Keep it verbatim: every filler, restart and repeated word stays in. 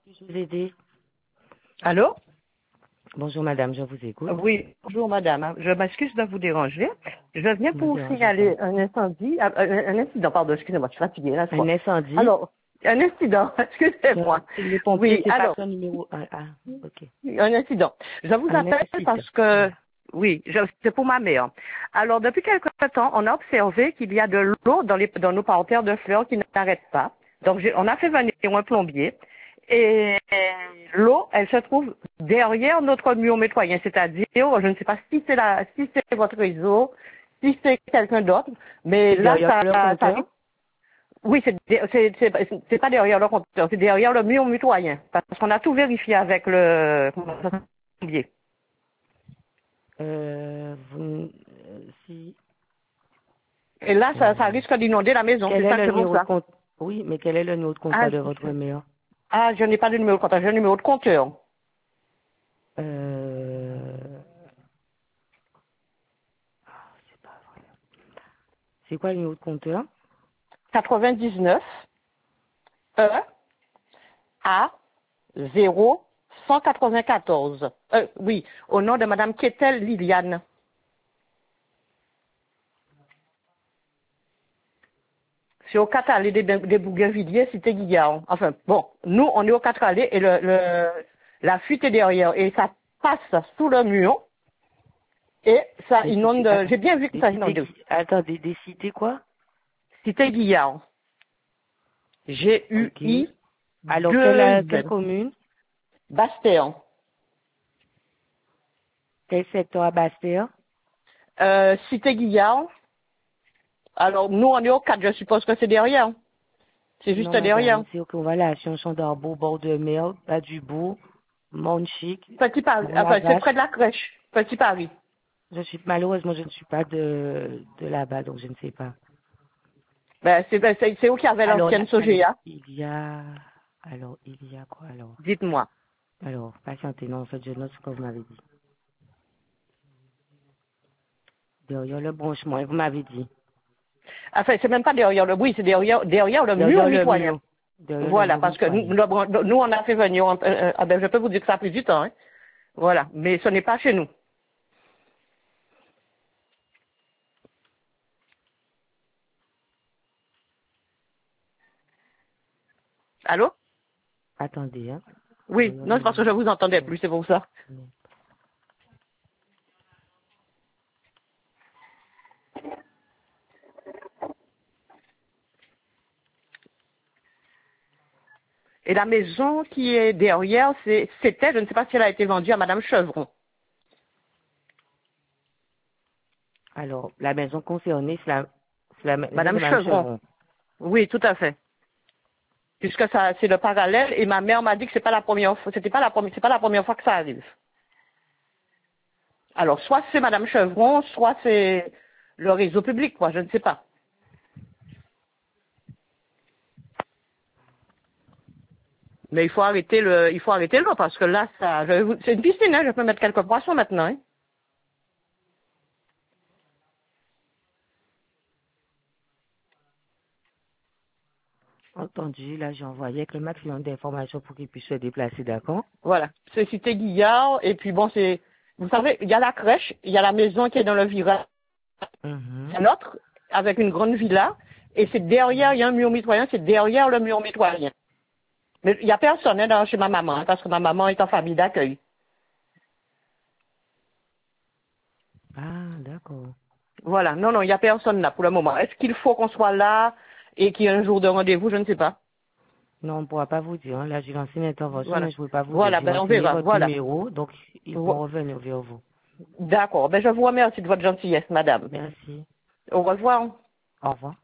Puis-je vous aider? Allô? Bonjour madame, je vous écoute. Oui, bonjour madame. Je m'excuse de vous déranger. Je viens Ne me pour dérangez signaler pas. un incendie, un, un- un incident, pardon, excusez-moi, je suis fatiguée, là, je Un crois. incendie? Alors, un incident, excusez-moi. Je- Les pompiers, Oui, c'est pas alors, son numéro un. Ah, ok. un incident. Je vous Un appelle incident. parce que, Oui. oui, je- c'est pour ma mère. Alors, depuis quelque temps, on a observé qu'il y a de l'eau dans, les, dans nos parterres de fleurs qui n'arrête pas. Donc, j'ai- on a fait venir un plombier. Et l'eau, elle se trouve derrière notre mur mitoyen, c'est-à-dire, je ne sais pas si c'est la, si c'est votre réseau, si c'est quelqu'un d'autre, mais C'est là, derrière ça, le ça, ça compteur? oui, c'est, c'est, c'est, c'est pas derrière le compteur, c'est derrière le mur mitoyen, parce qu'on a tout vérifié avec le, comment ça s'appelle? Euh, vous, euh, si, Et là, ça, ça euh, risque d'inonder la maison, quel c'est est ça que le c'est pour numéro de ça. compte? Oui, mais quel est le numéro de Ah, compteur de votre je, mère? ah, je n'ai pas de numéro de compteur, j'ai un numéro de compteur. Euh, ah, c'est pas vrai. C'est quoi le numéro de compteur? quatre-vingt-dix-neuf E A zéro cent quatre-vingt-quatorze. Euh, oui, au nom de Madame Ketel Liliane. C'est au quatre allées des, des Bougainvilliers, cité Guillaume. Enfin, bon, nous, on est au quatre allées et le, le, la fuite est derrière. Et ça passe sous le mur et ça Des inonde. cités, attends, J'ai bien vu que des ça cités, inonde. Gui- attends, des, des cités quoi? Cité Guillaume. Ok. G U I Alors, quelle, euh, deux quelle N. commune? Bastéan. Quel secteur à Bastia? Euh, cité Guillaume. Alors, nous, on est au quatre, je suppose que c'est derrière. C'est juste Non, madame, derrière. c'est au Convalation, Chandarbeau, bord de mer, bas du bout, Montchic, Petit Paris. Mont la Enfin, c'est Vache. près de la crèche. Petit Paris. Je suis, malheureusement, je ne suis pas de, de là-bas, donc je ne sais pas. Ben, c'est, ben, c'est, c'est où qu'il y avait Alors, l'ancienne là, attendez, Sogea. il y a, alors, il y a quoi, alors? Dites-moi. Alors, patientez, non, en fait, je note ce que vous m'avez dit. Derrière le branchement, vous m'avez dit. Enfin, c'est même pas derrière le, oui, c'est derrière, derrière le mur Derrière le mitoyen. mur. Derrière le Voilà, mur parce que nous, mitoyen. le- nous, on a fait venir, euh, euh, ah ben, je peux vous dire que ça a pris du temps, hein. Voilà. Mais ce n'est pas chez nous. Allô? Attendez, hein. Oui. Derrière Non, le c'est parce que je mur. vous entendais plus, c'est pour ça. Et la maison qui est derrière, c'est, c'était, je ne sais pas si elle a été vendue à Madame Chevron. Alors, la maison concernée, c'est la, c'est la maison Madame de Mme Chevron. Chevron. Oui, tout à fait. Puisque ça, c'est le parallèle, et ma mère m'a dit que c'est pas la première fois, c'était pas la première, c'est pas la première fois que ça arrive. Alors, soit c'est Madame Chevron, soit c'est le réseau public, quoi, je ne sais pas. Mais il faut arrêter le, il faut arrêter l'eau, parce que là, ça, je vais vous- c'est une piscine, hein, je peux mettre quelques poissons maintenant, hein. Entendu, là, j'ai envoyé avec le maximum d'informations pour qu'il puisse se déplacer, d'accord? Voilà. C'est cité Guillard, et puis bon, c'est, vous savez, il y a la crèche, il y a la maison qui est dans le virage, Mhm. c'est un autre, avec une grande villa, et c'est derrière, il y a un mur mitoyen, c'est derrière le mur mitoyen. Mais il n'y a personne, hein, dans- chez ma maman, hein, parce que ma maman est en famille d'accueil. Ah, d'accord. Voilà. Non, non, il n'y a personne là pour le moment. Est-ce qu'il faut qu'on soit là et qu'il y ait un jour de rendez-vous? Je ne sais pas. Non, on ne pourra pas vous dire. Hein. Là, j'ai lancé une intervention, Voilà. mais je ne peux pas vous dire. Voilà, J'ai ben on renseigné verra. votre Voilà. numéro, donc ils vont Vo- revenir vers vous. D'accord. Ben je vous remercie de votre gentillesse, madame. Merci. Au revoir. Au revoir.